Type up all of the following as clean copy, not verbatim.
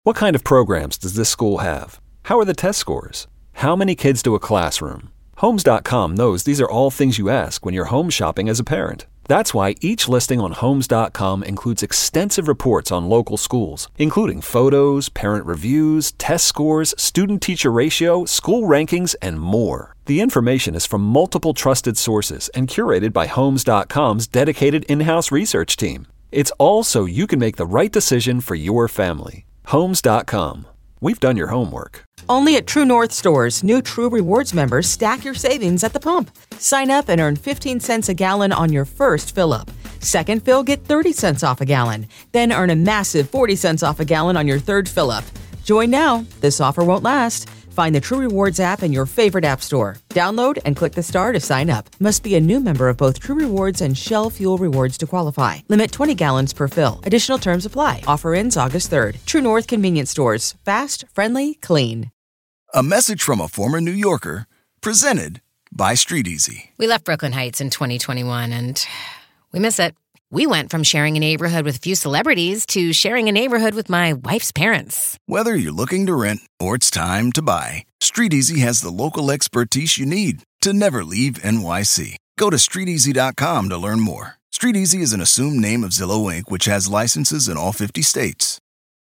What kind of programs does this school have? How are the test scores? How many kids do a classroom? Homes.com knows these are all things you ask when you're home shopping as a parent. That's why each listing on Homes.com includes extensive reports on local schools, including photos, parent reviews, test scores, student-teacher ratio, school rankings, and more. The information is from multiple trusted sources and curated by Homes.com's dedicated in-house research team. It's all so you can make the right decision for your family. Homes.com. We've done your homework. Only at True North stores, new True Rewards members stack your savings at the pump. Sign up and earn 15 cents a gallon on your first fill-up. Second fill, get 30 cents off a gallon. Then earn a massive 40 cents off a gallon on your third fill-up. Join now. This offer won't last. Find the True Rewards app in your favorite app store. Download and click the star to sign up. Must be a new member of both True Rewards and Shell Fuel Rewards to qualify. Limit 20 gallons per fill. Additional terms apply. Offer ends August 3rd. True North Convenience Stores. Fast, friendly, clean. A message from a former New Yorker, presented by Street Easy. We left Brooklyn Heights in 2021 and we miss it. We went from sharing a neighborhood with a few celebrities to sharing a neighborhood with my wife's parents. Whether you're looking to rent or it's time to buy, Street Easy has the local expertise you need to never leave NYC. Go to StreetEasy.com to learn more. Street Easy is an assumed name of Zillow Inc., which has licenses in all 50 states.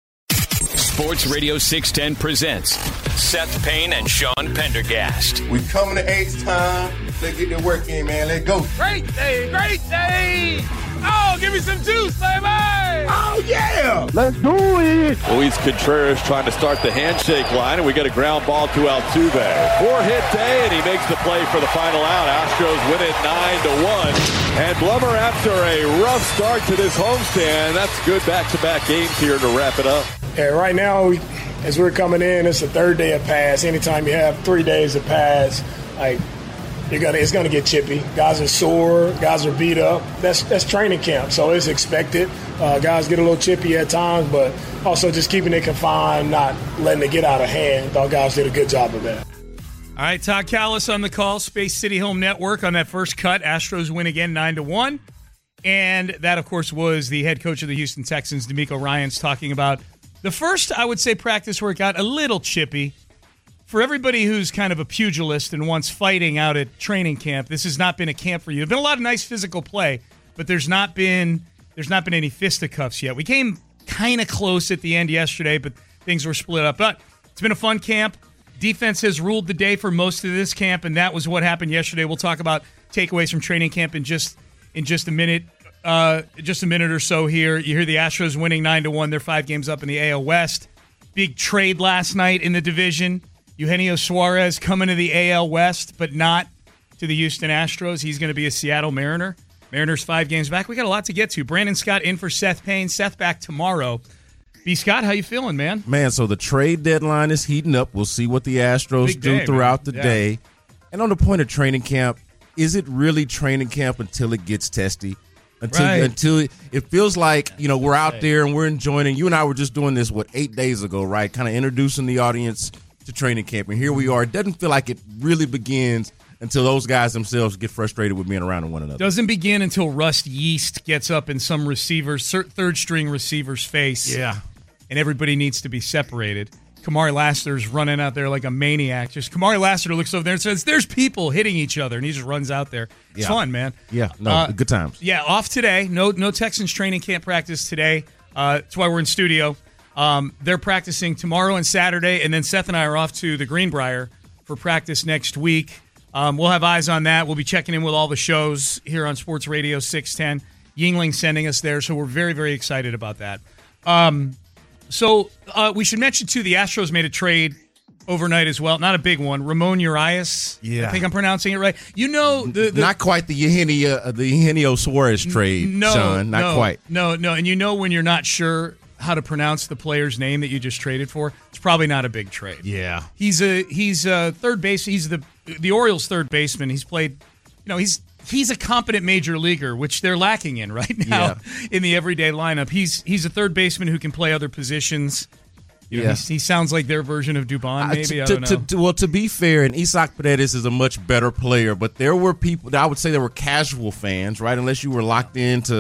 Sports Radio 610 presents Seth Payne and Sean Pendergast. We coming to H time. Let's get the work in, man. Let's go. Great day, great day. Oh, give me some juice, baby. Oh, yeah. Let's do it. Luis Contreras trying to start the handshake line, and we get a ground ball to Altuve. 4-hit day, and he makes the play for the final out. Astros win it 9-1. And Blummer, after a rough start to this homestand, that's good back-to-back games here to wrap it up. Yeah, right now, as we're coming in, it's the third day of pass. Anytime you have 3 days of pass, it's gonna get chippy. Guys are sore, guys are beat up. That's training camp, so it's expected. Guys get a little chippy at times, but also just keeping it confined, not letting it get out of hand. Thought guys did a good job of that. All right, Todd Callis on the call, Space City Home Network on that first cut. Astros win again 9-1. And that, of course, was the head coach of the Houston Texans, D'Amico Ryans, talking about the first, I would say, practice where it got a little chippy. For everybody who's kind of a pugilist and wants fighting out at training camp, this has not been a camp for you. There's been a lot of nice physical play, but there's not been any fisticuffs yet. We came kind of close at the end yesterday, but things were split up. But it's been a fun camp. Defense has ruled the day for most of this camp, and that was what happened yesterday. We'll talk about takeaways from training camp in just a minute. Just a minute or so here. You hear the Astros winning 9-1. They're 5 games up in the AL West. Big trade last night in the division. Eugenio Suarez coming to the AL West, but not to the Houston Astros. He's going to be a Seattle Mariner. Mariners 5 games back. We got a lot to get to. Brandon Scott in for Seth Payne. Seth back tomorrow. B. Scott, how you feeling, man? Man, so the trade deadline is heating up. We'll see what the Astros do throughout the day. And on the point of training camp, is it really training camp until it gets testy? Until it feels like, we're out there and we're enjoying it. You and I were just doing this, 8 days ago, right? Kind of introducing the audience to training camp. And here we are. It doesn't feel like it really begins until those guys themselves get frustrated with being around one another. Doesn't begin until Rust Yeast gets up in some third-string receiver's face. Yeah. And everybody needs to be separated. Kamari Lassiter's running out there like a maniac. Kamari Lassiter looks over there and says, "There's people hitting each other," and he just runs out there. It's fun, man. Yeah, good times. Yeah, off today. No Texans training camp practice today. That's why we're in studio. They're practicing tomorrow and Saturday, and then Seth and I are off to the Greenbrier for practice next week. We'll have eyes on that. We'll be checking in with all the shows here on Sports Radio 610. Yuengling sending us there, so we're very, very excited about that. So we should mention, too, the Astros made a trade overnight as well. Not a big one. Ramon Urias. Yeah. I think I'm pronouncing it right. Not quite the Eugenio Suarez trade, Sean. Not quite. No. And when you're not sure how to pronounce the player's name that you just traded for, it's probably not a big trade. Yeah. He's a third base. He's the Orioles' third baseman. He's played, he's a competent major leaguer, which they're lacking in right now in the everyday lineup. He's a third baseman who can play other positions. He sounds like their version of Dubon, maybe. I don't know. To be fair, and Isaac Paredes is a much better player, but there were people, I would say there were casual fans, right? Unless you were locked into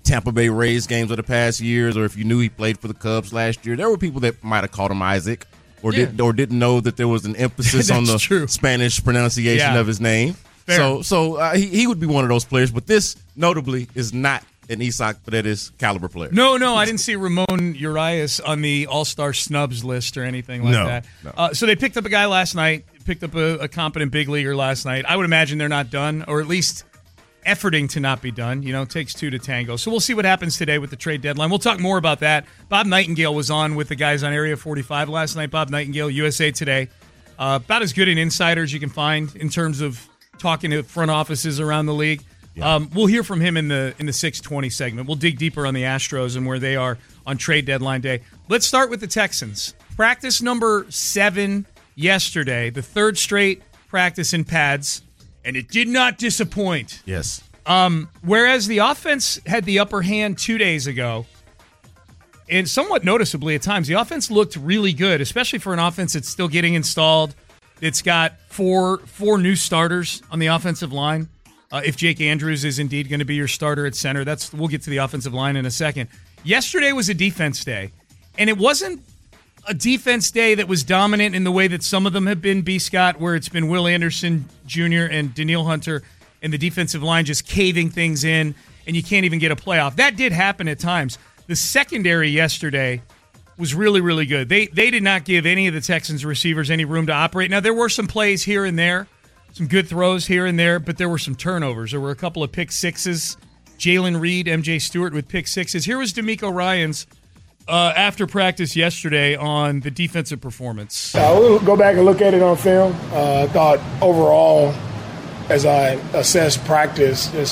Tampa Bay Rays games of the past years, or if you knew he played for the Cubs last year, there were people that might have called him Isaac or didn't know that there was an emphasis on the Spanish pronunciation of his name. So he would be one of those players, but this notably is not an Isaac Paredes caliber player. No, I didn't see Ramon Urias on the All-Star snubs list or anything like that. No. So they picked up a guy last night, picked up a competent big leaguer last night. I would imagine they're not done, or at least efforting to not be done. It takes two to tango. So we'll see what happens today with the trade deadline. We'll talk more about that. Bob Nightingale was on with the guys on Area 45 last night. Bob Nightingale, USA Today. About as good an insider as you can find in terms of talking to front offices around the league. Yeah. We'll hear from him in the 620 segment. We'll dig deeper on the Astros and where they are on trade deadline day. Let's start with the Texans. Practice number 7 yesterday, the third straight practice in pads, and it did not disappoint. Yes. Whereas the offense had the upper hand 2 days ago, and somewhat noticeably at times, the offense looked really good, especially for an offense that's still getting installed. It's got four new starters on the offensive line. If Jake Andrews is indeed going to be your starter at center, we'll get to the offensive line in a second. Yesterday was a defense day, and it wasn't a defense day that was dominant in the way that some of them have been, B. Scott, where it's been Will Anderson Jr. and Daniil Hunter and the defensive line just caving things in, and you can't even get a playoff. That did happen at times. The secondary yesterday was really, really good. They did not give any of the Texans receivers any room to operate. Now, there were some plays here and there, some good throws here and there, but there were some turnovers. There were a couple of pick sixes. Jalen Reed, MJ Stewart with pick sixes. Here was DeMeco Ryans after practice yesterday on the defensive performance. We'll go back and look at it on film. I thought overall, as I assessed practice, it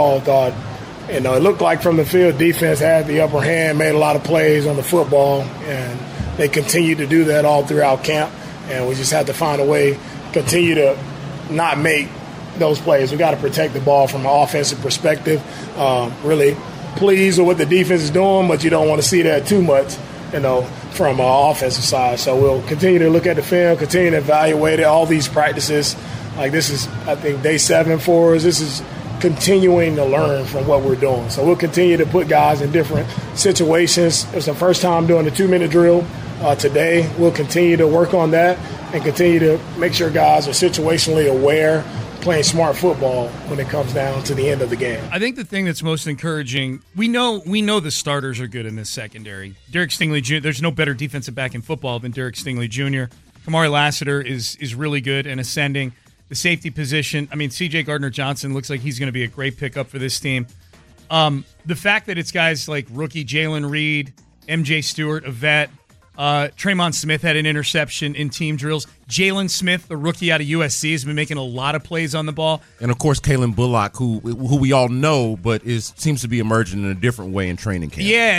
looked like from the field, defense had the upper hand, made a lot of plays on the football, and they continued to do that all throughout camp. And we just had to find a way, continue to not make those plays. We got to protect the ball from an offensive perspective. Really pleased with what the defense is doing, but you don't want to see that too much, from an offensive side. So we'll continue to look at the film, continue to evaluate it. All these practices, like this is, I think, day 7 for us. This is continuing to learn from what we're doing. So we'll continue to put guys in different situations. It's the first time doing the 2-minute drill today. We'll continue to work on that and continue to make sure guys are situationally aware, playing smart football when it comes down to the end of the game. I think the thing that's most encouraging, we know the starters are good in this secondary. Derek Stingley Jr., there's no better defensive back in football than Derek Stingley Jr. Kamari Lassiter is really good and ascending. The safety position, C.J. Gardner-Johnson looks like he's going to be a great pickup for this team. The fact that it's guys like rookie Jalen Reed, MJ Stewart, a vet, Tremon Smith had an interception in team drills. Jalen Smith, the rookie out of USC, has been making a lot of plays on the ball. And, of course, Kalen Bullock, who we all know, but seems to be emerging in a different way in training camp. Yeah,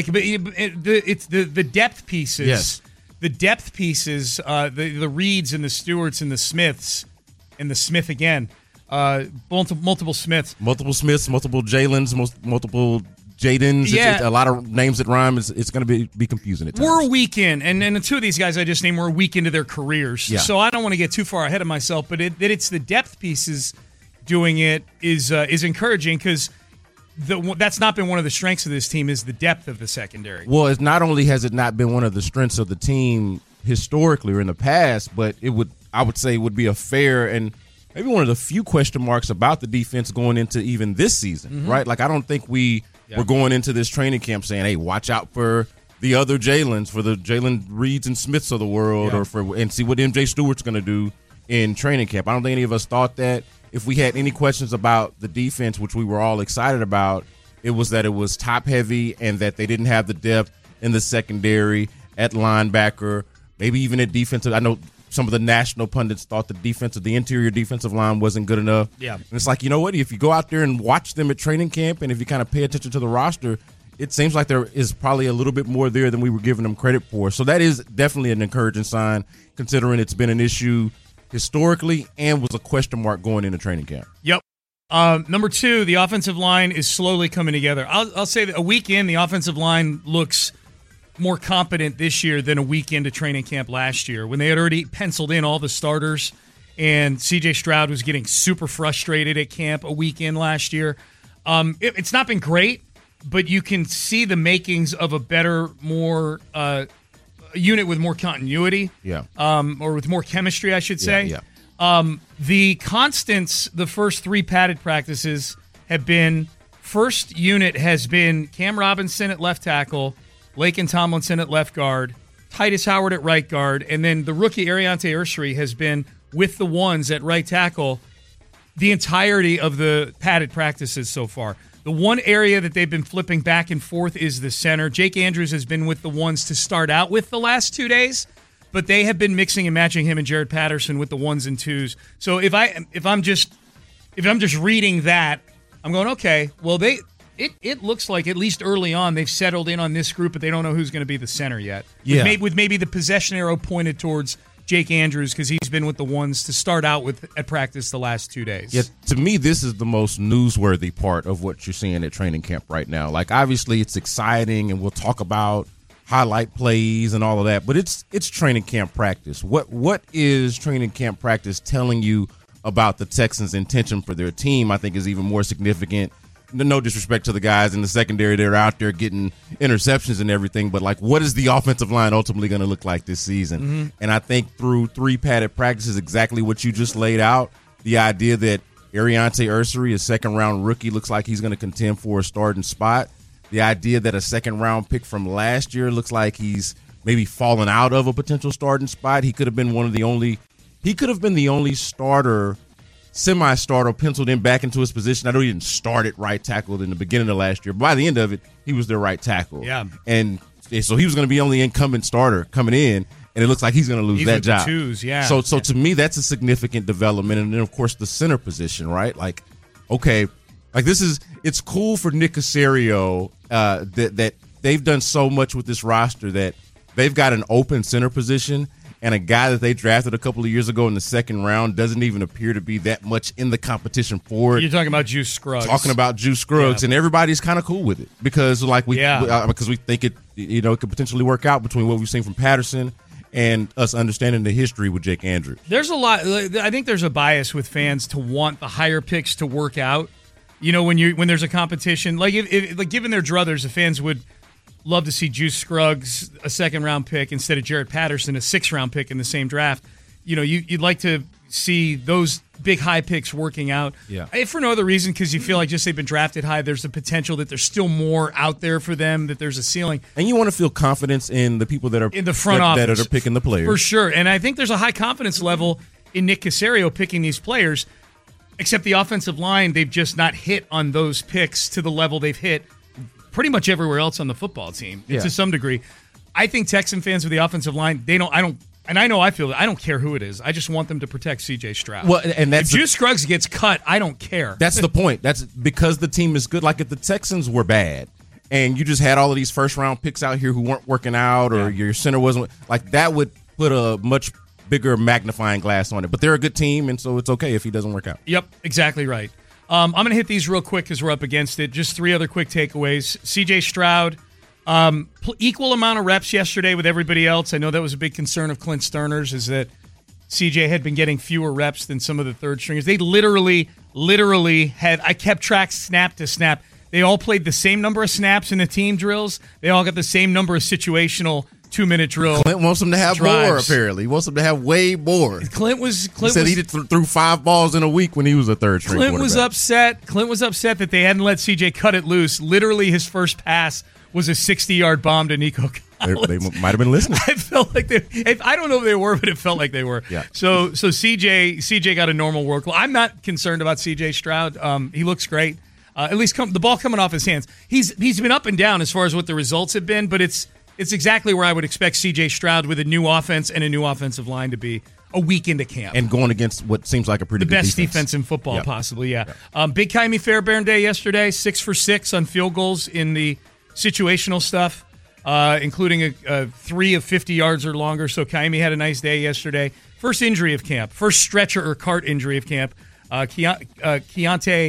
it's the depth pieces. Yes. The depth pieces, the Reeds and the Stewarts and the Smiths, and the Smith again. Multiple Smiths. Multiple Smiths, multiple Jalens, multiple Jadens. Yeah. It's a lot of names that rhyme. It's going to be confusing at times. We're a week in, and the two of these guys I just named were a week into their careers. Yeah. So I don't want to get too far ahead of myself, but it's the depth pieces doing it is encouraging because that's not been one of the strengths of this team is the depth of the secondary. Well, it's not only has it not been one of the strengths of the team historically or in the past, but I would say would be a fair and maybe one of the few question marks about the defense going into even this season, right? Like I don't think we're going into this training camp saying, hey, watch out for the other Jalens, for the Jalen Reeds and Smiths of the world, and see what MJ Stewart's going to do in training camp. I don't think any of us thought that. If we had any questions about the defense, which we were all excited about, it was that it was top heavy and that they didn't have the depth in the secondary, at linebacker, maybe even at defensive. I know some of the national pundits thought the interior defensive line wasn't good enough. Yeah. And it's like, you know what? If you go out there and watch them at training camp and if you kind of pay attention to the roster, it seems like there is probably a little bit more there than we were giving them credit for. So that is definitely an encouraging sign, considering it's been an issue historically and was a question mark going into training camp. Yep. Number 2, the offensive line is slowly coming together. I'll say that a week in, the offensive line looks more competent this year than a week into training camp last year when they had already penciled in all the starters and C.J. Stroud was getting super frustrated at camp a week in last year. It's not been great, but you can see the makings of a better, more unit with more continuity. Yeah. Or with more chemistry, I should say. Yeah. The constants, the first 3 padded practices have been, first unit has been Cam Robinson at left tackle, Laken Tomlinson at left guard, Titus Howard at right guard, and then the rookie Ariante Ursary has been with the ones at right tackle the entirety of the padded practices so far. The one area that they've been flipping back and forth is the center. Jake Andrews has been with the ones to start out with the last 2 days, but they have been mixing and matching him and Jared Patterson with the ones and twos. So if I'm just reading that, I'm going, okay, well it looks like at least early on they've settled in on this group, but they don't know who's going to be the center yet. Yeah. With maybe the possession arrow pointed towards Jake Andrews because he's been with the ones to start out with at practice the last 2 days. Yeah, to me, this is the most newsworthy part of what you're seeing at training camp right now. Like, obviously, it's exciting, and we'll talk about highlight plays and all of that, but it's training camp practice. What is training camp practice telling you about the Texans' intention for their team, I think, is even more significant. No disrespect to the guys in the secondary. They're out there getting interceptions and everything, but, like, what is the offensive line ultimately going to look like this season? Mm-hmm. And I think through 3 padded practices, exactly what you just laid out, the idea that Ariante Ursary, a second-round rookie, looks like he's going to contend for a starting spot. The idea that a second-round pick from last year looks like he's maybe fallen out of a potential starting spot. He could have been the only starter, semi-starter, penciled in back into his position. I know he didn't start at right tackle in the beginning of last year, but by the end of it, he was their right tackle. Yeah. And so he was going to be only incumbent starter coming in, and it looks like he's going to lose that job. Twos, yeah. So to me, that's a significant development. And then, of course, the center position, right? Like, okay, like it's cool for Nick Caserio that they've done so much with this roster that they've got an open center position, and a guy that they drafted a couple of years ago in the second round doesn't even appear to be that much in the competition for it. You're talking about Juice Scruggs. And everybody's kind of cool with it because because we think it could potentially work out between what we've seen from Patterson and us understanding the history with Jake Andrews. There's a lot. I think there's a bias with fans to want the higher picks to work out. You know, when there's a competition, like if given their druthers, the fans would love to see Juice Scruggs a second-round pick instead of Jared Patterson a 6th-round pick in the same draft. You know, you'd like to see those big high picks working out. Yeah. If for no other reason, because you feel like just they've been drafted high, there's the potential that there's still more out there for them, that there's a ceiling. And you want to feel confidence in the people that are in the front office that are picking the players. For sure. And I think there's a high confidence level in Nick Caserio picking these players, except the offensive line, they've just not hit on those picks to the level they've hit pretty much everywhere else on the football team to some degree. I think Texan fans with the offensive line, I don't care who it is. I just want them to protect C.J. Stroud. Well, and that's if Juice Scruggs gets cut, I don't care. That's the point. That's because the team is good. Like if the Texans were bad and you just had all of these first-round picks out here who weren't working out or your center wasn't, like that would put a much bigger magnifying glass on it. But they're a good team, and so it's okay if he doesn't work out. Yep, exactly right. I'm going to hit these real quick because we're up against it. Just 3 other quick takeaways. C.J. Stroud, equal amount of reps yesterday with everybody else. I know that was a big concern of Clint Sterner's, is that C.J. had been getting fewer reps than some of the third stringers. They literally had – I kept track snap to snap. They all played the same number of snaps in the team drills. They all got the same number of situational 2-minute drill. Clint wants them to have more, apparently. He wants them to have way more. He said he threw 5 balls in a week when he was a third-string quarterback. Clint was upset that they hadn't let C.J. cut it loose. Literally, his first pass was a 60-yard bomb to Nico Collins. They might have been listening. I felt like I don't know if they were, but it felt like they were. Yeah. So C.J. got a normal workload. I'm not concerned about C.J. Stroud. He looks great. At least the ball coming off his hands. He's been up and down as far as what the results have been, but it's exactly where I would expect C.J. Stroud with a new offense and a new offensive line to be a week into camp. And going against what seems like a pretty good best defense in football, possibly, yeah. Big Kaimi Fairbairn day yesterday, 6 for 6 on field goals in the situational stuff, including a 3 of 50 yards or longer. So Kaimi had a nice day yesterday. First injury of camp, first stretcher or cart injury of camp. Keontae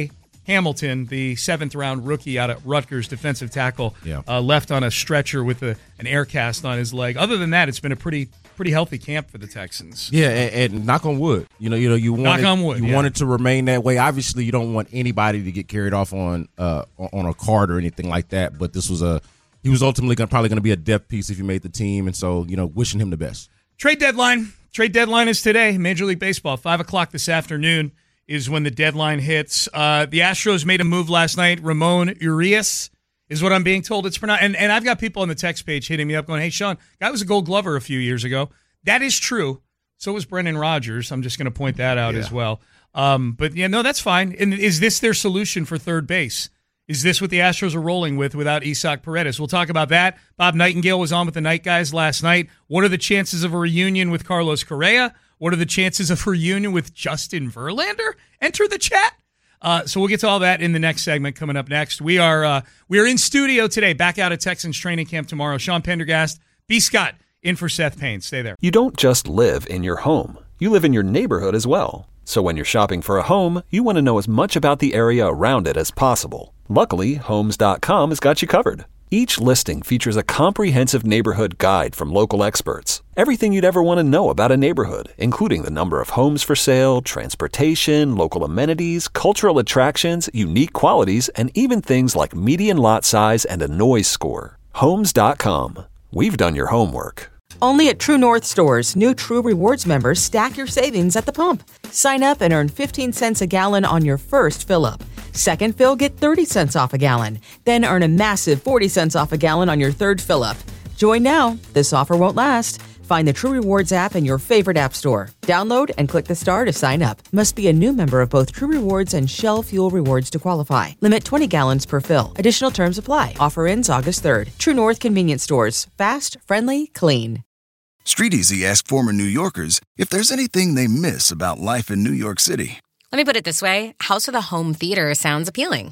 Hamilton, the 7th-round rookie out of Rutgers, defensive tackle, left on a stretcher with an air cast on his leg. Other than that, it's been a pretty healthy camp for the Texans. Yeah, and knock on wood. You want it to remain that way. Obviously, you don't want anybody to get carried off on a cart or anything like that. But this was he was ultimately probably going to be a depth piece if he made the team, and so wishing him the best. Trade deadline is today. Major League Baseball, 5:00 this afternoon is when the deadline hits. The Astros made a move last night. Ramon Urias is what I'm being told it's pronounced. And I've got people on the text page hitting me up going, hey, Sean, guy was a Gold Glover a few years ago. That is true. So was Brendan Rodgers. I'm just going to point that out as well. But, that's fine. And is this their solution for third base? Is this what the Astros are rolling with without Isaac Paredes? We'll talk about that. Bob Nightingale was on with the Night Guys last night. What are the chances of a reunion with Carlos Correa? What are the chances of a reunion with Justin Verlander? Enter the chat. So we'll get to all that in the next segment coming up next. We are in studio today, back out at Texans training camp tomorrow. Sean Pendergast, B. Scott, in for Seth Payne. Stay there. You don't just live in your home. You live in your neighborhood as well. So when you're shopping for a home, you want to know as much about the area around it as possible. Luckily, Homes.com has got you covered. Each listing features a comprehensive neighborhood guide from local experts. Everything you'd ever want to know about a neighborhood, including the number of homes for sale, transportation, local amenities, cultural attractions, unique qualities, and even things like median lot size and a noise score. Homes.com. We've done your homework. Only at True North stores, new True Rewards members stack your savings at the pump. Sign up and earn 15 cents a gallon on your first fill-up. Second fill, get 30 cents off a gallon. Then earn a massive 40 cents off a gallon on your third fill-up. Join now. This offer won't last. Find the True Rewards app in your favorite app store. Download and click the star to sign up. Must be a new member of both True Rewards and Shell Fuel Rewards to qualify. Limit 20 gallons per fill. Additional terms apply. Offer ends August 3rd. True North Convenience Stores. Fast, friendly, clean. StreetEasy asked former New Yorkers if there's anything they miss about life in New York City. Let me put it this way. House with a home theater sounds appealing.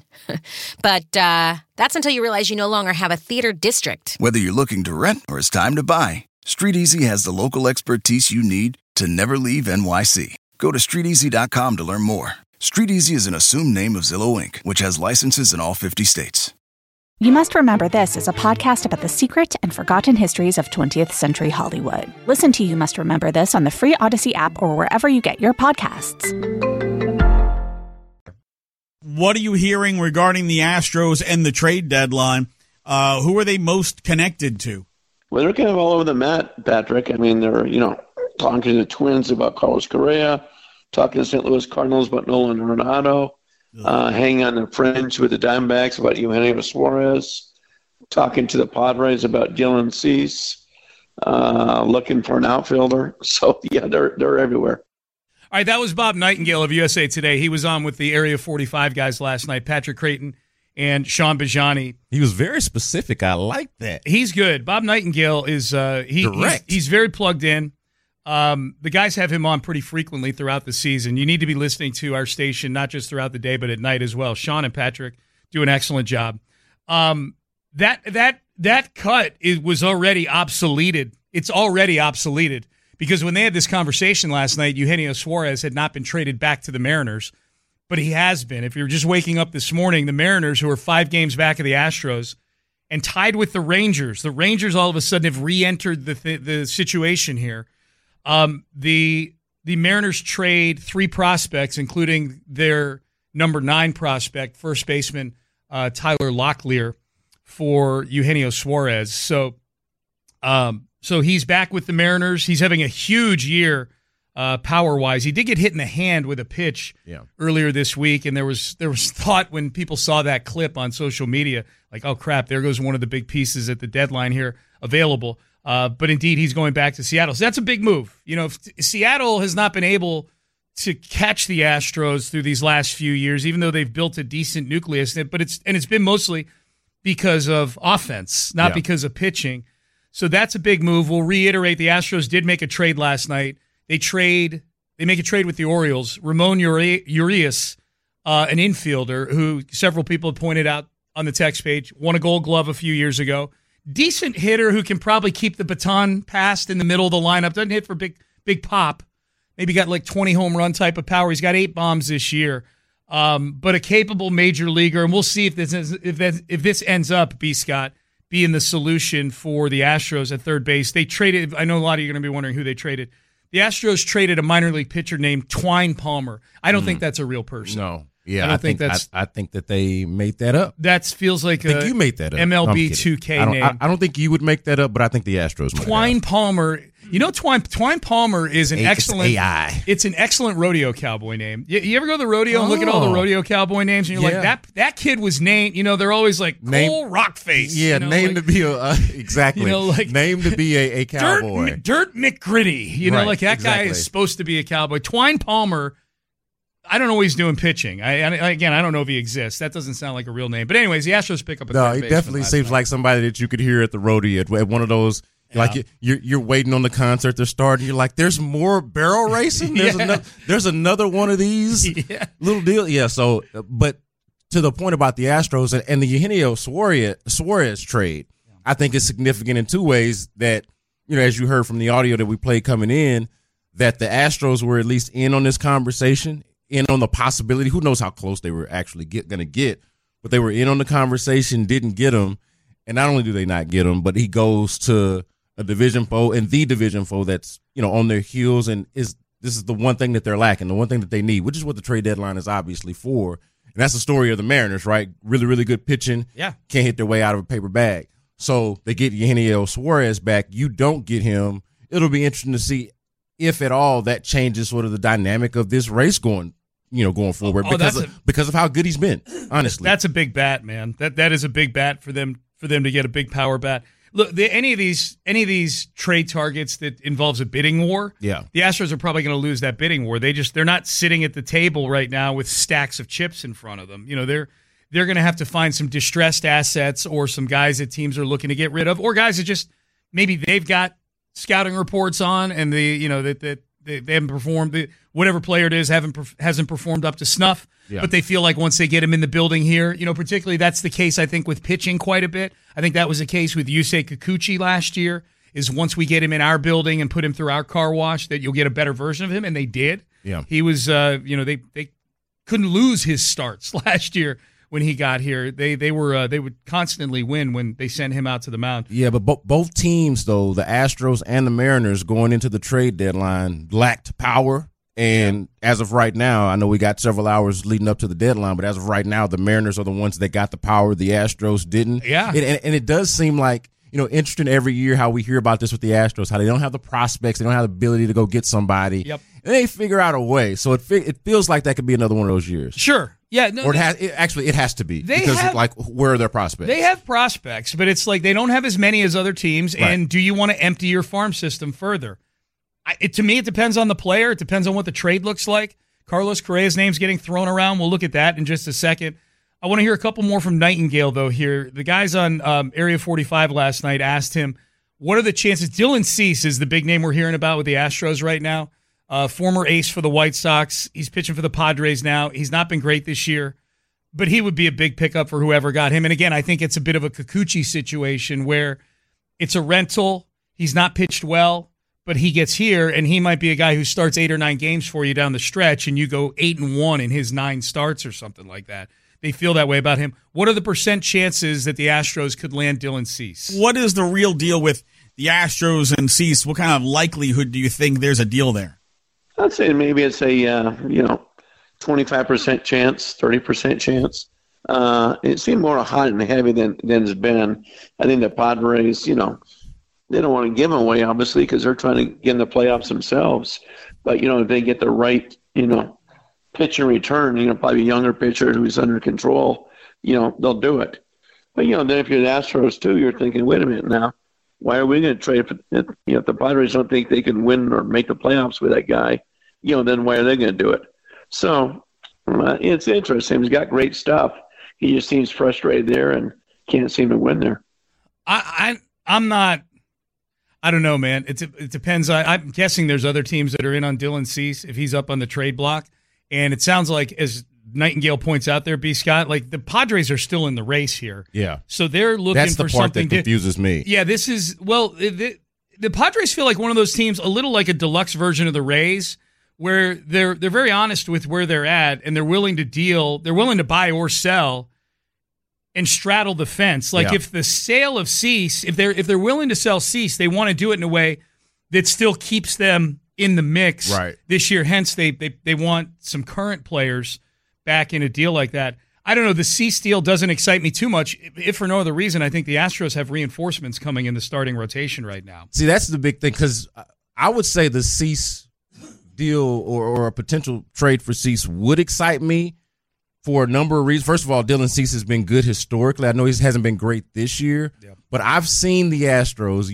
But that's until you realize you no longer have a theater district. Whether you're looking to rent or it's time to buy, StreetEasy has the local expertise you need to never leave NYC. Go to StreetEasy.com to learn more. StreetEasy is an assumed name of Zillow Inc., which has licenses in all 50 states. You Must Remember This is a podcast about the secret and forgotten histories of 20th century Hollywood. Listen to You Must Remember This on the free Odyssey app or wherever you get your podcasts. What are you hearing regarding the Astros and the trade deadline? Who are they most connected to? Well, they're kind of all over the mat, Patrick. I mean, they're, talking to the Twins about Carlos Correa, talking to St. Louis Cardinals about Nolan Arenado, hanging on the fringe with the Diamondbacks about Eugenio Suarez, talking to the Padres about Dylan Cease, looking for an outfielder. So, yeah, they're everywhere. All right, that was Bob Nightingale of USA Today. He was on with the Area 45 guys last night, Patrick Creighton and Sean Bajani. He was very specific. I like that. He's good. Bob Nightingale is direct. He's very plugged in. The guys have him on pretty frequently throughout the season. You need to be listening to our station, not just throughout the day, but at night as well. Sean and Patrick do an excellent job. That cut was already obsoleted. It's already obsoleted because when they had this conversation last night, Eugenio Suarez had not been traded back to the Mariners, but he has been. If you're just waking up this morning, the Mariners, who are 5 games back of the Astros and tied with the Rangers all of a sudden have re-entered the situation here. The Mariners trade 3 prospects, including their number 9 prospect, first baseman Tyler Locklear, for Eugenio Suarez. So he's back with the Mariners. He's having a huge year power-wise. He did get hit in the hand with a pitch earlier this week, and there was thought when people saw that clip on social media, like, oh, crap, there goes one of the big pieces at the deadline here available. But indeed, he's going back to Seattle. So that's a big move. Seattle has not been able to catch the Astros through these last few years, even though they've built a decent nucleus. But it's been mostly because of offense, not because of pitching. So that's a big move. We'll reiterate, the Astros did make a trade last night. They make a trade with the Orioles. Ramon Urias, an infielder who several people have pointed out on the text page, won a Gold Glove a few years ago. Decent hitter who can probably keep the baton passed in the middle of the lineup. Doesn't hit for big pop. Maybe got like 20 home run type of power. He's got 8 bombs this year. but a capable major leaguer, and we'll see if this ends up, B. Scott, being the solution for the Astros at third base. They traded. I know a lot of you are going to be wondering who they traded. The Astros traded a minor league pitcher named Twine Palmer. I don't think that's a real person. No. Yeah, I think that they made that up. That feels like I think you made that up. MLB 2K name. I don't think you would make that up, but I think the Astros might. Twine Palmer. You know, Twine Palmer is an excellent AI. It's an excellent rodeo cowboy name. You ever go to the rodeo and look at all the rodeo cowboy names, and you're like, that kid was named. You know, they're always like Cole Rockface. Yeah, you know, named like, to be a exactly. You know, like named to be a cowboy. Dirt McGritty. You know, Right, like that exactly. guy is supposed to be a cowboy. Twine Palmer. I don't know what he's doing pitching. I don't know if he exists. That doesn't sound like a real name. But anyways, the Astros pick up a No, third he baseman definitely last seems night. like somebody that you could hear at the rodeo at one of those. Yeah. Like you're waiting on the concert to start, and you're like, "There's more barrel racing. There's another one of these little deal." Yeah. So, but to the point about the Astros and the Eugenio Suarez trade, I think is significant in two ways. That, you know, as you heard from the audio that we played coming in, that the Astros were at least in on this conversation, in on the possibility. Who knows how close they were actually going to get, but they were in on the conversation, didn't get him. And not only do they not get him, but he goes to a division foe, and the division foe that's, you know, on their heels, and this is the one thing that they're lacking, the one thing that they need, which is what the trade deadline is obviously for. And that's the story of the Mariners, right? Really, really good pitching. Yeah. Can't hit their way out of a paper bag. So they get Eugenio Suarez back. You don't get him. It'll be interesting to see if at all that changes sort of the dynamic of this race going forward because of how good he's been, honestly. That's a big bat, man. That is a big bat for them to get a big power bat. Look, any of these trade targets that involves a bidding war, the Astros are probably going to lose that bidding war. They're not sitting at the table right now with stacks of chips in front of them. You know, they're going to have to find some distressed assets or some guys that teams are looking to get rid of, or guys that just maybe they've got scouting reports on and they haven't performed. Whatever player it is hasn't performed up to snuff. Yeah. But they feel like once they get him in the building here, you know, particularly that's the case, I think, with pitching quite a bit. I think that was the case with Yusei Kikuchi last year, is once we get him in our building and put him through our car wash, that you'll get a better version of him, and they did. Yeah. He was, they couldn't lose his starts last year when he got here. They would constantly win when they sent him out to the mound. Yeah, but both teams, though, the Astros and the Mariners, going into the trade deadline, lacked power. And as of right now, I know we got several hours leading up to the deadline, but as of right now, the Mariners are the ones that got the power. The Astros didn't. Yeah. And it does seem like, you know, interesting every year how we hear about this with the Astros, how they don't have the prospects, they don't have the ability to go get somebody. Yep. And they figure out a way. So it feels like that could be another one of those years. Sure. Yeah. No, or it has to be. Where are their prospects? They have prospects, but it's like they don't have as many as other teams. Right. And do you want to empty your farm system further? To me, it depends on the player. It depends on what the trade looks like. Carlos Correa's name's getting thrown around. We'll look at that in just a second. I want to hear a couple more from Nightingale, though, here. The guys on Area 45 last night asked him, what are the chances? Dylan Cease is the big name we're hearing about with the Astros right now. Former ace for the White Sox. He's pitching for the Padres now. He's not been great this year, but he would be a big pickup for whoever got him. And again, I think it's a bit of a Kikuchi situation where it's a rental. He's not pitched well, but he gets here, and he might be a guy who starts 8 or 9 games for you down the stretch, and you go 8-1 in his 9 starts or something like that. They feel that way about him. What are the % chances that the Astros could land Dylan Cease? What is the real deal with the Astros and Cease? What kind of likelihood do you think there's a deal there? I'd say maybe it's a 25% chance, 30% chance. It seemed more hot and heavy than it's been. I think the Padres, they don't want to give him away, obviously, because they're trying to get in the playoffs themselves. But, if they get the right, pitcher return, probably a younger pitcher who's under control, they'll do it. But, then if you're the Astros, too, you're thinking, wait a minute now, why are we going to trade if the Padres don't think they can win or make the playoffs with that guy, then why are they going to do it? So it's interesting. He's got great stuff. He just seems frustrated there and can't seem to win there. I'm not – I don't know, man. It depends. I'm guessing there's other teams that are in on Dylan Cease if he's up on the trade block. And it sounds like, as Nightingale points out there, B. Scott, like the Padres are still in the race here. Yeah. So they're looking for something. That's the part that confuses me. Yeah, this is – well, the Padres feel like one of those teams, a little like a deluxe version of the Rays, where they're very honest with where they're at, and they're willing to deal. They're willing to buy or sell and straddle the fence. Like if the sale of Cease, if they're willing to sell Cease, they want to do it in a way that still keeps them in the mix this year. Hence, they want some current players back in a deal like that. I don't know. The Cease deal doesn't excite me too much. If for no other reason, I think the Astros have reinforcements coming in the starting rotation right now. See, that's the big thing, because I would say the Cease deal or a potential trade for Cease would excite me for a number of reasons. First of all, Dylan Cease has been good historically. I know he hasn't been great this year, but I've seen the Astros.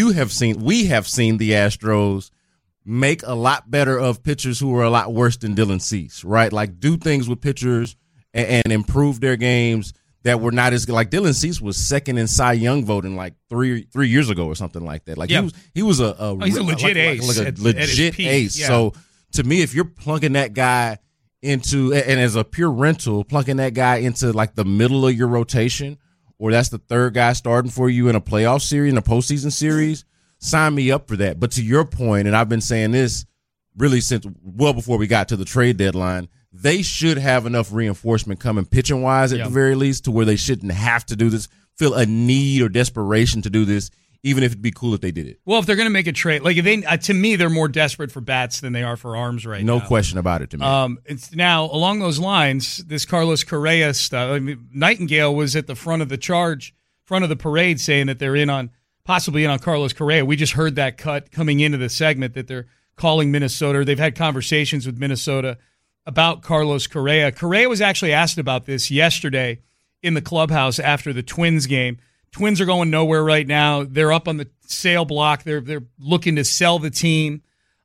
We have seen the Astros make a lot better of pitchers who are a lot worse than Dylan Cease, right? Like do things with pitchers and improve their games that were not as good. Like Dylan Cease was second in Cy Young voting like three years ago or something like that. Like he was he's a legit ace, like a legit ace. Yeah. So to me, if you're plunking that guy into, and as a pure rental, plunking that guy into like the middle of your rotation, or that's the third guy starting for you in a playoff series, in a postseason series, sign me up for that. But to your point, and I've been saying this really since well before we got to the trade deadline, they should have enough reinforcement coming pitching-wise at the very least to where they shouldn't have to do this, feel a need or desperation to do this, even if it'd be cool if they did it. Well, if they're going to make a trade, like if they, to me, they're more desperate for bats than they are for arms right now. No question about it to me. It's now, along those lines, this Carlos Correa stuff, I mean, Nightingale was at the front of the parade saying that they're possibly in on Carlos Correa. We just heard that cut coming into the segment that they're calling Minnesota. They've had conversations with Minnesota about Carlos Correa. Correa was actually asked about this yesterday in the clubhouse after the Twins game. Twins are going nowhere right now. They're up on the sale block. They're looking to sell the team.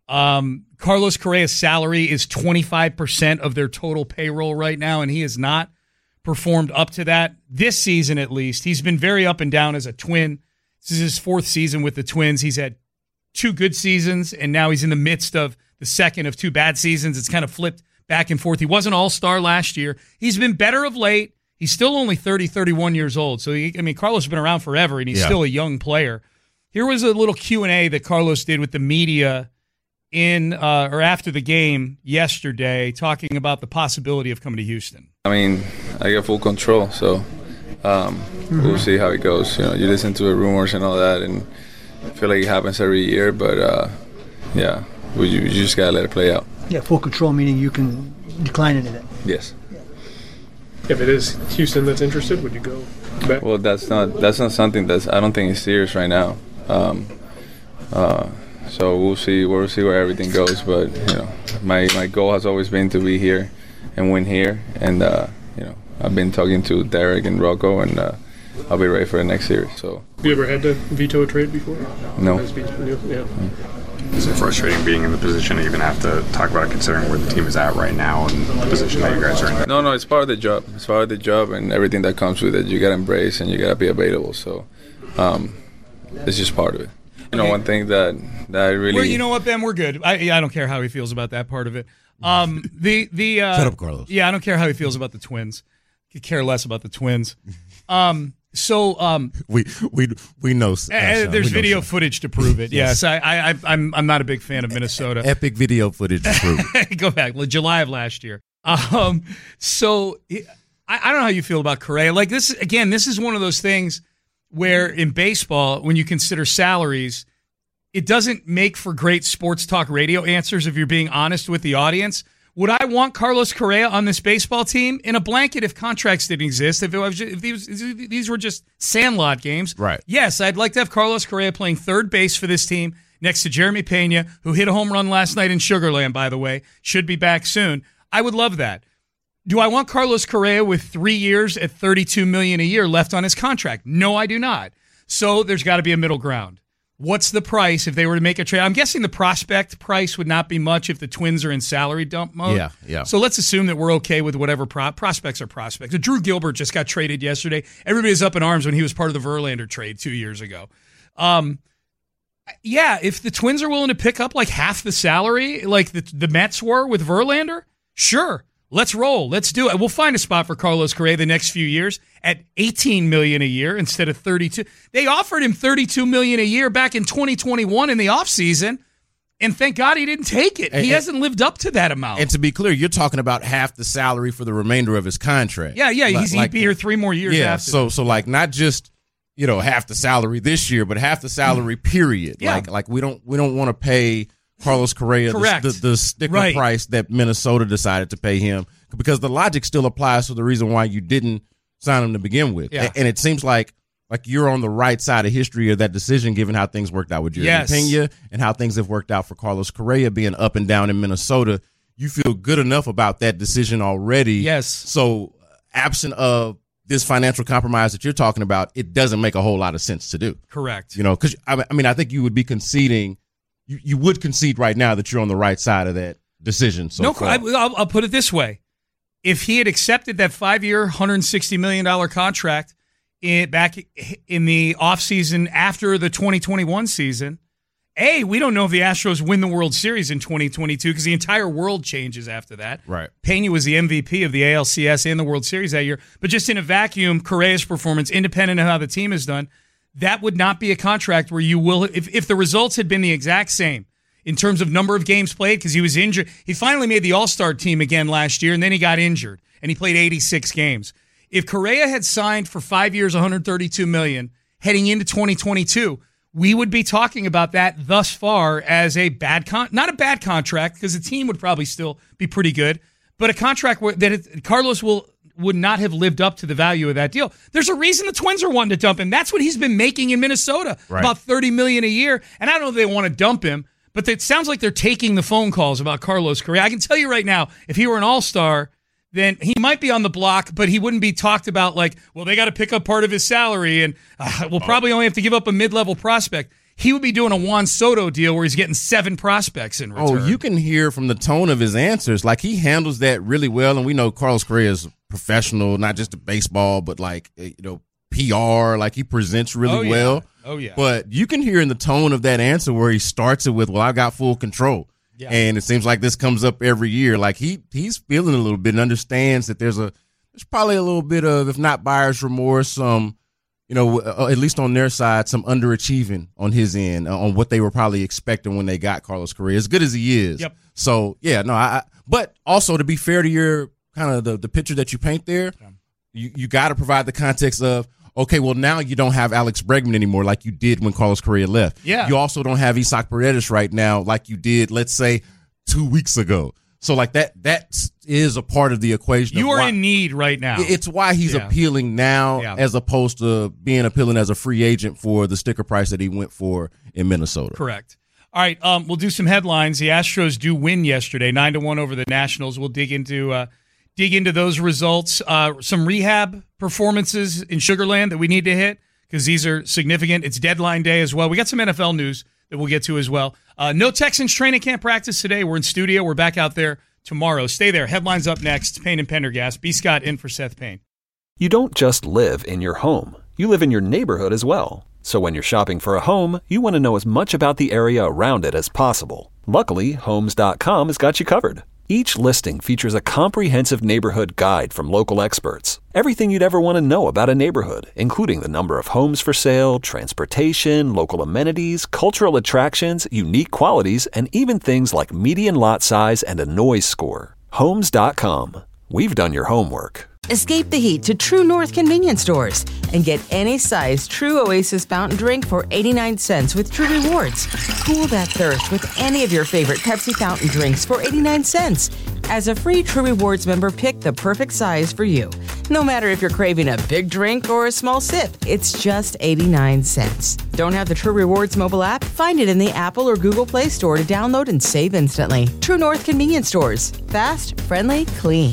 Carlos Correa's salary is 25% of their total payroll right now, and he has not performed up to that this season at least. He's been very up and down as a Twin. This is his fourth season with the Twins. He's had 2 good seasons, and now he's in the midst of the second of 2 bad seasons. It's kind of flipped back and forth. He wasn't all-star last year. He's been better of late. He's still only 31 years old. So, Carlos has been around forever, and he's still a young player. Here was a little Q&A that Carlos did with the media in or after the game yesterday, talking about the possibility of coming to Houston. I mean, I get full control, so we'll see how it goes. You listen to the rumors and all that, and I feel like it happens every year, but you just got to let it play out. Yeah, full control, meaning you can decline any of that. Yes. If it is Houston that's interested, would you go back? Well, that's not something I don't think is serious right now. So we'll see where everything goes. But my goal has always been to be here and win here. And I've been talking to Derek and Rocco, and I'll be ready for the next series. So. Have you ever had to veto a trade before? No. Yeah. Is it frustrating being in the position to even have to talk about it, considering where the team is at right now and the position that you guys are in? No, it's part of the job. It's part of the job, and everything that comes with it, you got to embrace and you got to be available. So it's just part of it. One thing that I really... Well, you know what, Ben? We're good. I don't care how he feels about that part of it. Shut up, Carlos. Yeah, I don't care how he feels about the Twins. Could care less about the Twins. We know. There's video footage to prove it. Yes, I'm not a big fan of Minnesota. Epic video footage to prove it. Go back, July of last year. So I don't know how you feel about Correa. Like this again. This is one of those things where in baseball, when you consider salaries, it doesn't make for great sports talk radio answers if you're being honest with the audience. Would I want Carlos Correa on this baseball team? In a blanket, if contracts didn't exist, if these were just sandlot games, right? Yes, I'd like to have Carlos Correa playing third base for this team next to Jeremy Pena, who hit a home run last night in Sugar Land, by the way, should be back soon. I would love that. Do I want Carlos Correa with 3 years at $32 million a year left on his contract? No, I do not. So there's got to be a middle ground. What's the price if they were to make a trade? I'm guessing the prospect price would not be much if the Twins are in salary dump mode. Yeah. So let's assume that we're okay with whatever prospects are prospects. Drew Gilbert just got traded yesterday. Everybody was up in arms when he was part of the Verlander trade 2 years ago. If the Twins are willing to pick up like half the salary like the Mets were with Verlander, sure. Let's roll. Let's do it. We'll find a spot for Carlos Correa the next few years at $18 million a year instead of $32. They offered him $32 million a year back in 2021 in the offseason. And thank God he didn't take it. He hasn't lived up to that amount. And to be clear, you're talking about half the salary for the remainder of his contract. Yeah, he'd be here 3 more years after. So like not just, half the salary this year, but half the salary period. Yeah. Like we don't want to pay Carlos Correa the sticker price that Minnesota decided to pay him, because the logic still applies to the reason why you didn't sign him to begin with. Yeah. And it seems like you're on the right side of history of that decision, given how things worked out with Jeremy Pena and how things have worked out for Carlos Correa being up and down in Minnesota. You feel good enough about that decision already. Yes. So absent of this financial compromise that you're talking about, it doesn't make a whole lot of sense to do. Correct. Because I think you would be conceding. You would concede right now that you're on the right side of that decision. I'll put it this way: if he had accepted that 5-year, $160 million contract back in the offseason after the 2021 season, we don't know if the Astros win the World Series in 2022 because the entire world changes after that. Right. Pena was the MVP of the ALCS and the World Series that year. But just in a vacuum, Correa's performance, independent of how the team has done, that would not be a contract where you will, if the results had been the exact same in terms of number of games played, because he was injured. He finally made the All-Star team again last year, and then he got injured, and he played 86 games. If Correa had signed for 5 years, $132 million, heading into 2022, we would be talking about that thus far as a not a bad contract, because the team would probably still be pretty good, but a contract that Carlos would not have lived up to the value of that deal. There's a reason the Twins are wanting to dump him. That's what he's been making in Minnesota, about $30 million a year. And I don't know if they want to dump him, but it sounds like they're taking the phone calls about Carlos Correa. I can tell you right now, if he were an all-star, then he might be on the block, but he wouldn't be talked about like, well, they got to pick up part of his salary, and we'll probably only have to give up a mid-level prospect. He would be doing a Juan Soto deal where he's getting 7 prospects in return. Oh, you can hear from the tone of his answers. Like, he handles that really well, and we know Carlos Correa is professional, not just in baseball, but like, PR. Like, he presents really well. Oh, yeah. But you can hear in the tone of that answer where he starts it with, well, I got full control. Yeah. And it seems like this comes up every year. Like, he's feeling a little bit and understands that there's probably a little bit of, if not buyer's remorse, at least on their side, some underachieving on his end on what they were probably expecting when they got Carlos Correa, as good as he is. Yep. So, but also to be fair to your kind of the picture that you paint there, you got to provide the context of, okay, well, now you don't have Alex Bregman anymore like you did when Carlos Correa left. Yeah. You also don't have Isaac Paredes right now like you did, let's say, 2 weeks ago. So, like, that is a part of the equation. You are in need right now. It's why he's appealing now as opposed to being appealing as a free agent for the sticker price that he went for in Minnesota. Correct. All right, we'll do some headlines. The Astros do win yesterday, 9-1 over the Nationals. We'll dig into those results. Some rehab performances in Sugar Land that we need to hit because these are significant. It's deadline day as well. We got some NFL news that we'll get to as well. No Texans training camp practice today. We're in studio. We're back out there tomorrow. Stay there. Headlines up next. Payne and Pendergast. B. Scott in for Seth Payne. You don't just live in your home. You live in your neighborhood as well. So when you're shopping for a home, you want to know as much about the area around it as possible. Luckily, Homes.com has got you covered. Each listing features a comprehensive neighborhood guide from local experts. Everything you'd ever want to know about a neighborhood, including the number of homes for sale, transportation, local amenities, cultural attractions, unique qualities, and even things like median lot size and a noise score. Homes.com. We've done your homework. Escape the heat to True North convenience stores and get any size True Oasis fountain drink for 89 cents with True Rewards. Cool that thirst with any of your favorite Pepsi fountain drinks for 89 cents. As a free True Rewards member, pick the perfect size for you. No matter if you're craving a big drink or a small sip, it's just 89 cents. Don't have the True Rewards mobile app? Find it in the Apple or Google Play Store to download and save instantly. True North convenience stores. Fast, friendly, clean.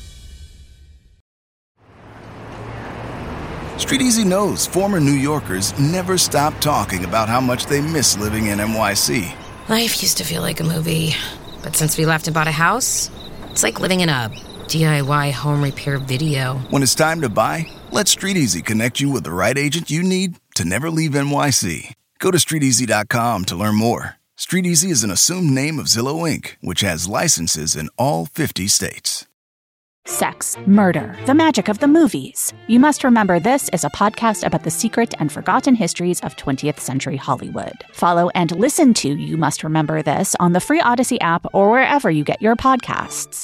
Street Easy knows former New Yorkers never stop talking about how much they miss living in NYC. Life used to feel like a movie, but since we left and bought a house, it's like living in a DIY home repair video. When it's time to buy, let Street Easy connect you with the right agent you need to never leave NYC. Go to StreetEasy.com to learn more. Street Easy is an assumed name of Zillow Inc., which has licenses in all 50 states. sex, murder, the magic of the movies. You Must Remember This is a podcast about the secret and forgotten histories of 20th century Hollywood. Follow and listen to You Must Remember This on the free Odyssey app or wherever you get your podcasts.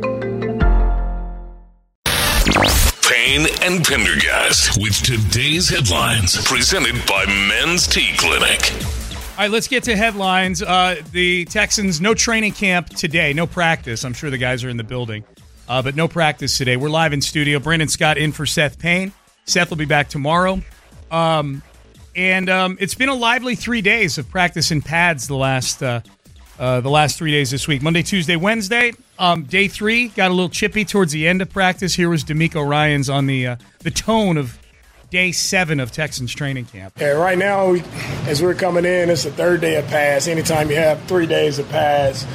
Payne and Pendergast with today's headlines, presented by Men's Tea Clinic. All right, let's get to headlines. The Texans, no training camp today, no practice. I'm sure the guys are in the building. But no practice today. We're live in studio. Brandon Scott in for Seth Payne. Seth will be back tomorrow. It's been a lively 3 days of practice in pads the last 3 days this week. Monday, Tuesday, Wednesday. Day 3 got a little chippy towards the end of practice. Here was D'Amico Ryans on the tone of Day 7 of Texans training camp. Yeah, right now, as we're coming in, it's the third day of pads. Anytime you have 3 days of pads,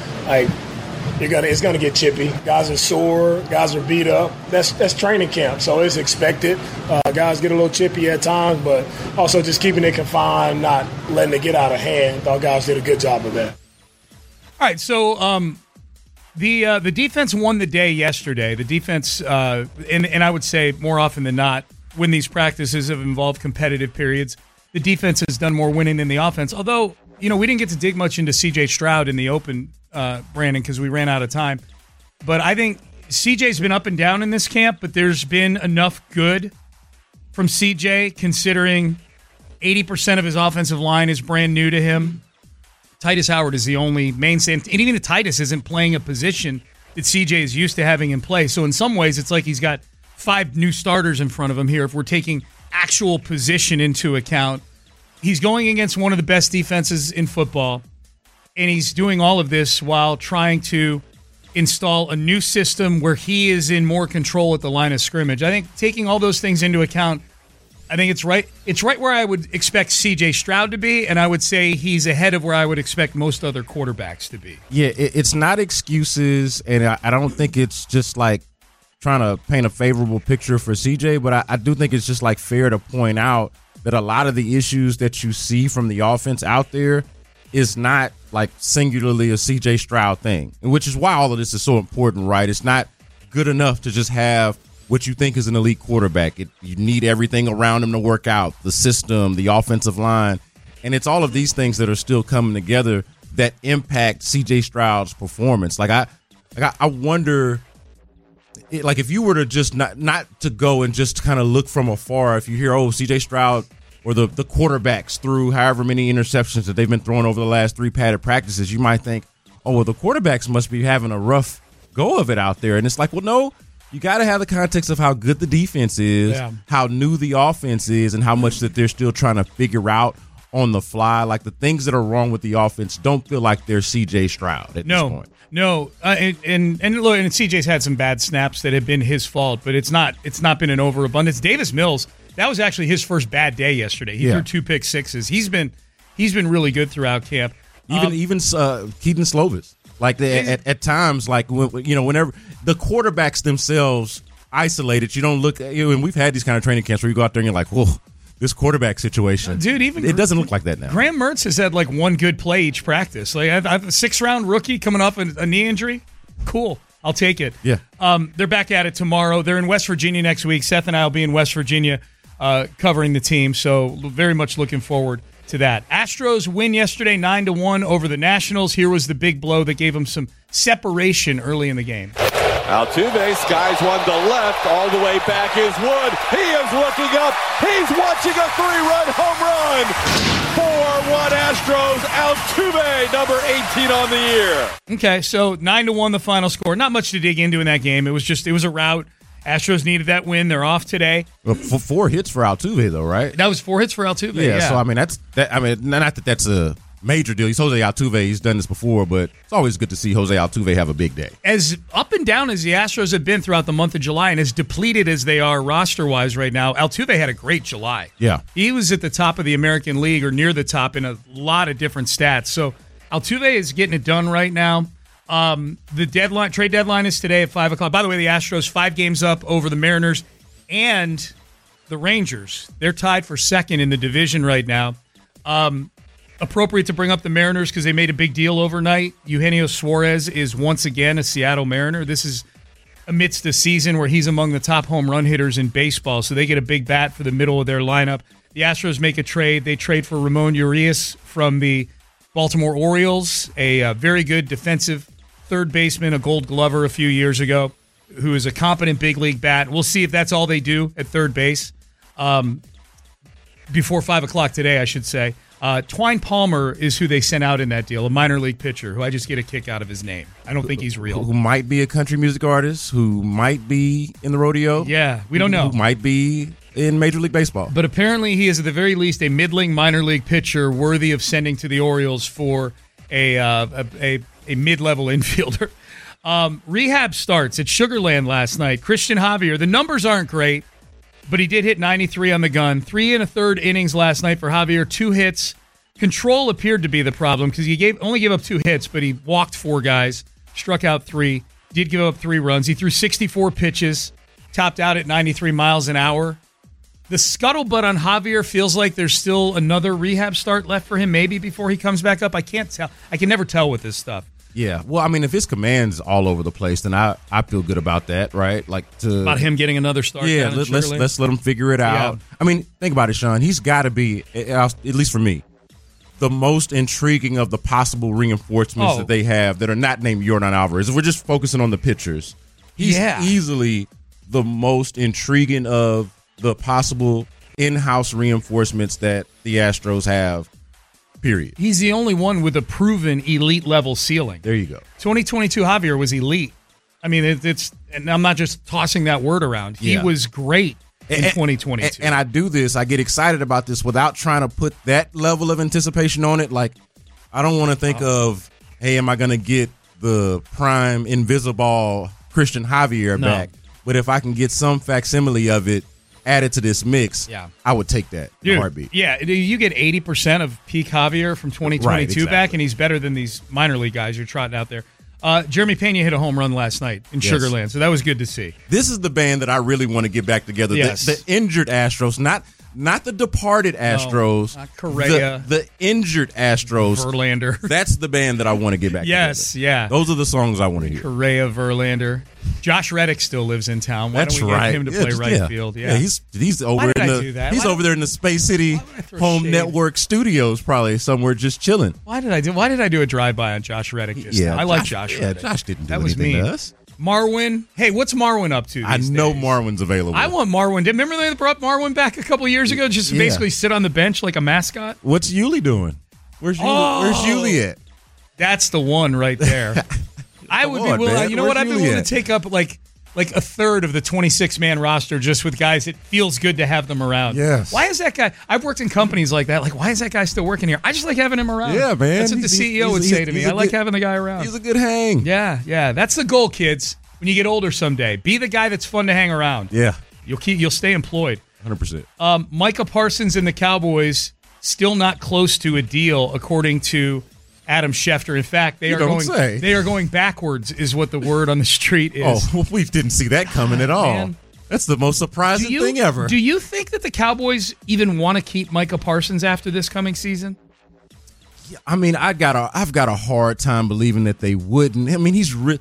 it's gonna get chippy. Guys are sore. Guys are beat up. That's training camp, so it's expected. Guys get a little chippy at times, but also just keeping it confined, not letting it get out of hand. Thought guys did a good job of that. All right, so the defense won the day yesterday. The defense, and I would say more often than not, when these practices have involved competitive periods, the defense has done more winning than the offense. Although, we didn't get to dig much into C.J. Stroud in the open, Brandon, because we ran out of time. But I think C.J.'s been up and down in this camp, but there's been enough good from C.J. considering 80% of his offensive line is brand new to him. Titus Howard is the only mainstay, and even the Titus isn't playing a position that C.J. is used to having in play. So in some ways, it's like he's got 5 new starters in front of him here if we're taking actual position into account. He's going against one of the best defenses in football, and he's doing all of this while trying to install a new system where he is in more control at the line of scrimmage. I think taking all those things into account, I think it's right. It's right where I would expect C.J. Stroud to be, and I would say he's ahead of where I would expect most other quarterbacks to be. Yeah, it's not excuses, and I don't think it's just like trying to paint a favorable picture for CJ, but I do think it's just like fair to point out that a lot of the issues that you see from the offense out there is not like singularly a CJ Stroud thing, which is why all of this is so important, right? It's not good enough to just have what you think is an elite quarterback. You need everything around him to work out, the system, the offensive line, and it's all of these things that are still coming together that impact CJ Stroud's performance. I wonder, if you were to just not to go and just kind of look from afar, if you hear, CJ Stroud or the quarterbacks threw however many interceptions that they've been throwing over the last 3 padded practices, you might think, the quarterbacks must be having a rough go of it out there. And it's like, well, no, you got to have the context of how good the defense is, how new the offense is, and how much that they're still trying to figure out on the fly. Like, the things that are wrong with the offense don't feel like they're CJ Stroud at this point. No, and look, and CJ's had some bad snaps that have been his fault, but it's not been an overabundance. Davis Mills, that was actually his first bad day yesterday. He threw 2 pick sixes. He's been really good throughout camp. Even Keaton Slovis, at times, whenever the quarterbacks themselves isolated, you don't look. And we've had these kind of training camps where you go out there and you're like, whoa. This quarterback situation, dude. Even it doesn't look like that now. Graham Mertz has had one good play each practice. I have a 6th-round rookie coming off a knee injury. Cool, I'll take it. Yeah. They're back at it tomorrow. They're in West Virginia next week. Seth and I will be in West Virginia covering the team. So very much looking forward to that. Astros win yesterday 9-1 over the Nationals. Here was the big blow that gave them some separation early in the game. Altuve skies one to left, all the way back is Wood. He is looking up. He's watching a 3-run home run. 4-1 Astros. Altuve, number 18 on the year. Okay, so 9-1 the final score. Not much to dig into in that game. It was a rout. Astros needed that win. They're off today. Well, 4 hits for Altuve, though, right? That was 4 hits for Altuve. Yeah. So not that that's a major deal. He's Jose Altuve. He's done this before, but it's always good to see Jose Altuve have a big day. As up and down as the Astros have been throughout the month of July, and as depleted as they are roster-wise right now, Altuve had a great July. Yeah. He was at the top of the American League or near the top in a lot of different stats. So Altuve is getting it done right now. The trade deadline is today at 5 o'clock. By the way, the Astros 5 games up over the Mariners and the Rangers. They're tied for second in the division right now. Appropriate to bring up the Mariners because they made a big deal overnight. Eugenio Suarez is once again a Seattle Mariner. This is amidst a season where he's among the top home run hitters in baseball, so they get a big bat for the middle of their lineup. The Astros make a trade. They trade for Ramon Urias from the Baltimore Orioles, a very good defensive third baseman, a Gold Glover a few years ago, who is a competent big league bat. We'll see if that's all they do at third base. Before 5 o'clock today, I should say. Twine Palmer is who they sent out in that deal, a minor league pitcher who I just get a kick out of his name. I don't think he's real. Who might be a country music artist, who might be in the rodeo. Yeah, we don't know. Who might be in Major League Baseball. But apparently he is at the very least a middling minor league pitcher worthy of sending to the Orioles for a mid-level infielder. Rehab starts at Sugar Land last night. Christian Javier, the numbers aren't great, but he did hit 93 on the gun. 3 1/3 innings last night for Javier, 2 hits. Control appeared to be the problem because he only gave up 2 hits, but he walked 4 guys, struck out 3, did give up 3 runs. He threw 64 pitches, topped out at 93 miles an hour. The scuttlebutt on Javier feels like there's still another rehab start left for him, maybe before he comes back up. I can't tell. I can never tell with this stuff. Yeah, well, I mean, if his command's all over the place, then I feel good about that, right? About him getting another start. Yeah, let's let him figure it out. Yeah. I mean, think about it, Sean. He's got to be, at least for me, the most intriguing of the possible reinforcements that they have that are not named Yordan Alvarez. If we're just focusing on the pitchers, he's easily the most intriguing of the possible in-house reinforcements that the Astros have. Period. He's the only one with a proven elite level ceiling. There you go. 2022 Javier was elite. I mean, it's and I'm not just tossing that word around. He was great in 2022. And I do this. I get excited about this without trying to put that level of anticipation on it. Like, I don't want to think of, hey, am I going to get the prime invisible Christian Javier back? But if I can get some facsimile of it added to this mix, I would take that in a heartbeat. Yeah, you get 80% of peak Javier from 2022 back, and he's better than these minor league guys you're trotting out there. Jeremy Pena hit a home run last night in Sugar Land, so that was good to see. This is the band that I really want to get back together. Yes. The injured Astros, not the departed Astros. Not Correa. The injured Astros. Verlander. That's the band that I want to get back together. Yeah. Those are the songs I want to hear. Correa, Verlander. Josh Reddick still lives in town. Why don't we get him to play right field? Yeah, he's over He's over there in the Space City Home Network studios, probably somewhere just chilling. Why did I do a drive-by on Josh Reddick just now? I like Josh Reddick. Josh didn't do that was anything mean. to us. Marwin. Hey, what's Marwin up to these I know days? Marwin's available. I want Marwin. Remember they brought Marwin back a couple years ago just to basically sit on the bench like a mascot? What's Yuli doing? Where's Yuli at? That's the one right there. I would be willing. Man. You know what? I'd be willing to take up like a third of the 26-man roster just with guys. It feels good to have them around. Yes. Why is that guy? I've worked in companies like that. Like, why is that guy still working here? I just like having him around. Yeah, man. That's what the CEO would say to me. I like having the guy around. He's a good hang. Yeah. That's the goal, kids. When you get older someday, be the guy that's fun to hang around. Yeah. You'll stay employed. 100%. Micah Parsons and the Cowboys still not close to a deal, according to Adam Schefter. In fact, they are going backwards, is what the word on the street is. Oh, well, we didn't see that coming at all. Man. That's the most surprising thing ever. Do you think that the Cowboys even want to keep Micah Parsons after this coming season? Yeah, I mean, I've got a hard time believing that they wouldn't. I mean,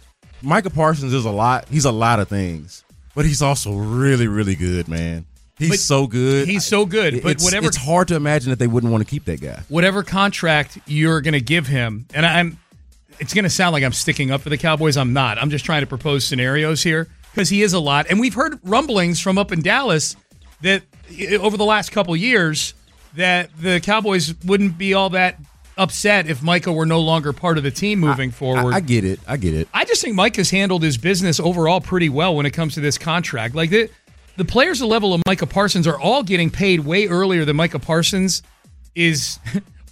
Micah Parsons is a lot. He's a lot of things, but he's also really, really good, man. He's so good. He's so good. But it's hard to imagine that they wouldn't want to keep that guy. Whatever contract you're going to give him, and it's going to sound like I'm sticking up for the Cowboys. I'm not. I'm just trying to propose scenarios here because he is a lot. And we've heard rumblings from up in Dallas that over the last couple years that the Cowboys wouldn't be all that upset if Micah were no longer part of the team moving forward. I get it. I just think Micah's handled his business overall pretty well when it comes to this contract. Like the players at the level of Micah Parsons are all getting paid way earlier than Micah Parsons is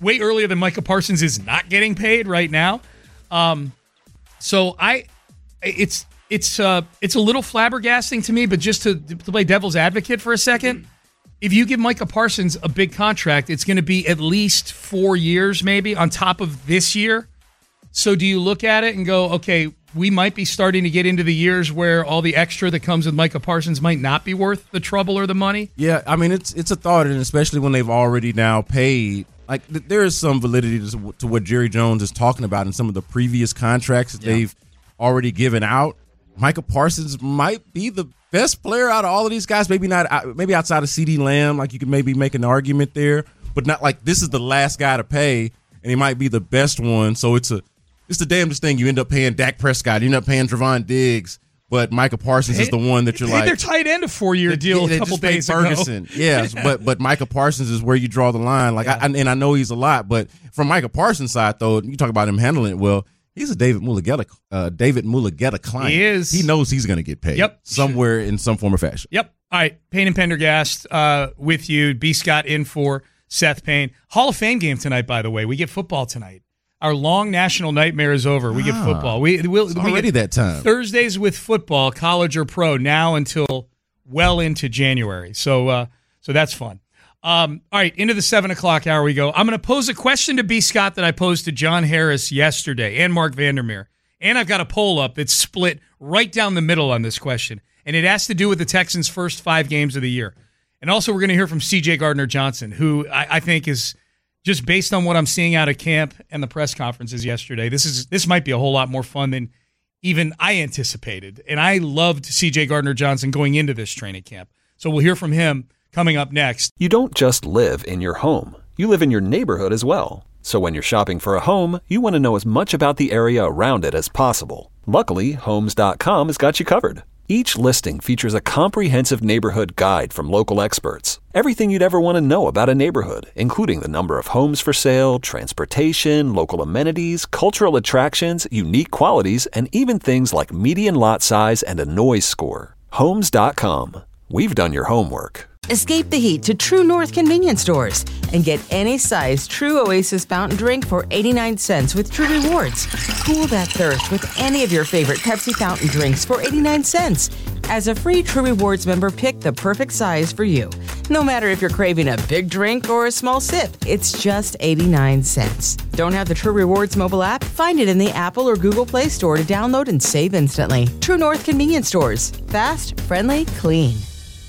not getting paid right now. So it's a little flabbergasting to me, but just to play devil's advocate for a second, if you give Micah Parsons a big contract, it's going to be at least 4 years maybe on top of this year. So do you look at it and go, okay, we might be starting to get into the years where all the extra that comes with Micah Parsons might not be worth the trouble or the money? Yeah, I mean, it's a thought, and especially when they've already now paid. Like, there is some validity to what Jerry Jones is talking about in some of the previous contracts that they've already given out. Micah Parsons might be the best player out of all of these guys. Maybe outside of CeeDee Lamb, like you could maybe make an argument there, but not like this is the last guy to pay, and he might be the best one. So it's the damnedest thing. You end up paying Dak Prescott, you end up paying Trevon Diggs, but Micah Parsons is the one that you're like. Their tight end a 4-year deal a couple days Ferguson. ago. Yes, but Micah Parsons is where you draw the line. Like, I know he's a lot, but from Micah Parsons' side, though, you talk about him handling it well. He's a David Mulugheta client. He is. He knows he's going to get paid. Yep. Somewhere in some form or fashion. Yep. All right. Payne and Pendergast with you. B. Scott in for Seth Payne. Hall of Fame game tonight, by the way. We get football tonight. Our long national nightmare is over. We get football. We already that time. Thursdays with football, college or pro, now until well into January. So that's fun. All right, into the 7 o'clock hour we go. I'm going to pose a question to B. Scott that I posed to John Harris yesterday and Mark Vandermeer. And I've got a poll up that's split right down the middle on this question. And it has to do with the Texans' first 5 games of the year. And also we're going to hear from C.J. Gardner-Johnson, who I think is just based on what I'm seeing out of camp and the press conferences yesterday. This might be a whole lot more fun than even I anticipated. And I loved C.J. Gardner-Johnson going into this training camp. So we'll hear from him coming up next. You don't just live in your home. You live in your neighborhood as well. So when you're shopping for a home, you want to know as much about the area around it as possible. Luckily, Homes.com has got you covered. Each listing features a comprehensive neighborhood guide from local experts. Everything you'd ever want to know about a neighborhood, including the number of homes for sale, transportation, local amenities, cultural attractions, unique qualities, and even things like median lot size and a noise score. Homes.com. We've done your homework. Escape the heat to True North convenience stores and get any size True Oasis fountain drink for 89 cents with True Rewards. Cool that thirst with any of your favorite Pepsi fountain drinks for 89 cents. As a free True Rewards member, pick the perfect size for you. No matter if you're craving a big drink or a small sip, it's just 89 cents. Don't have the True Rewards mobile app? Find it in the Apple or Google Play Store to download and save instantly. True North convenience stores. Fast, friendly, clean.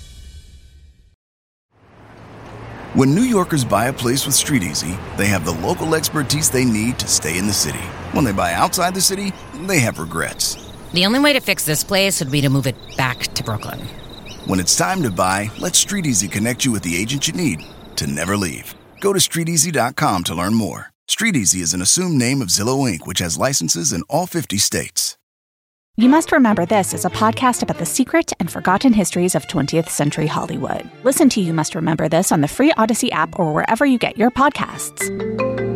When New Yorkers buy a place with StreetEasy, they have the local expertise they need to stay in the city. When they buy outside the city, they have regrets. The only way to fix this place would be to move it back to Brooklyn. When it's time to buy, let StreetEasy connect you with the agent you need to never leave. Go to StreetEasy.com to learn more. StreetEasy is an assumed name of Zillow Inc., which has licenses in all 50 states. You Must Remember This is a podcast about the secret and forgotten histories of 20th century Hollywood. Listen to You Must Remember This on the free Odyssey app or wherever you get your podcasts.